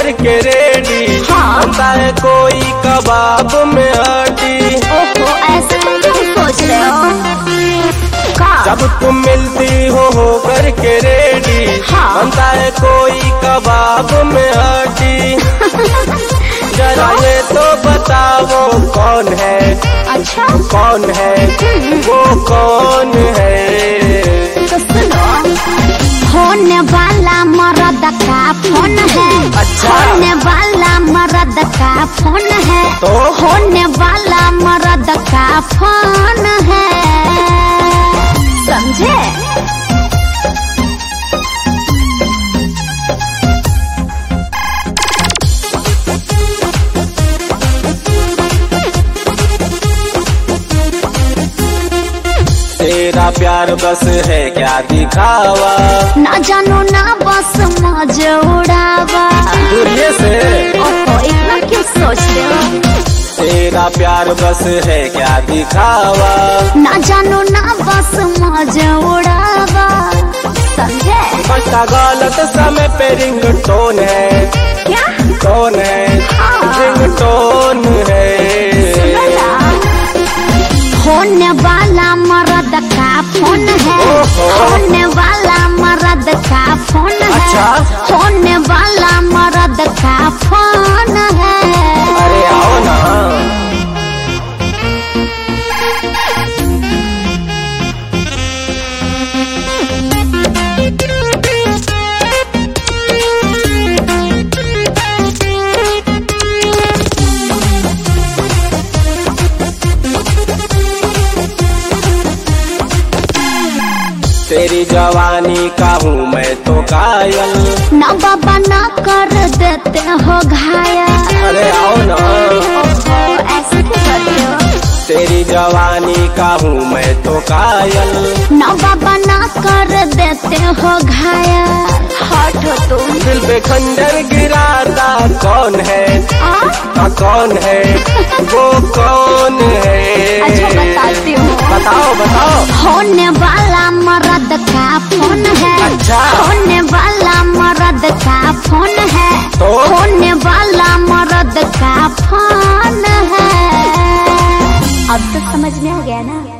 करके रेडी। बनता है कोई कबाब में हड्डी। ओहो ऐसे तुम क्यों सोच रहे हो? जब तुम मिलती हो करके रेडी। बनता है कोई कबाब में हड्डी। जरा ये तो बताओ कौन है? अच्छा कौन है वो कौन है? तो सुनो, होने वाला मर्द का फोन है। अच्छा। होने वाला मर्द का फोन है। तो होने वाला मर्द का फोन है, समझे? तेरा प्यार बस है क्या दिखावा? ना जानो ना बस मौज उड़ावा। दूरिये से ओहो इतना क्यों सोचते हो? तेरा प्यार बस है क्या दिखावा? ना जानो ना बस मौज उड़ावा, समझे? बस गलत समय पे रिंगटोन है। क्या टोन है? रिंगटोन है। होने वाला मर्द का फोन है। होने वाला मर्द का फोन है। अच्छा। होने वाला मर्द का फोन है। अरे आओ ना। तेरी जवानी का हूँ मैं तो कायल। ना बाबा ना कर देते हो घायल। अरे आओ ना। ओहो ऐसे क्यों करते हो? तेरी जवानी का हूँ मैं तो कायल। ना बाबा ना कर देते हो घायल। हटो तुम। दिल पे खंजर गिराता कौन है? कौन है वो कौन है? अच्छा बताती हूँ। बताओ बताओ। होने वाला मर्द का फोन है। अच्छा। होने वाला मर्द का फोन है। तो होने वाला मर्द का फोन है। अब तो समझ में आ गया ना?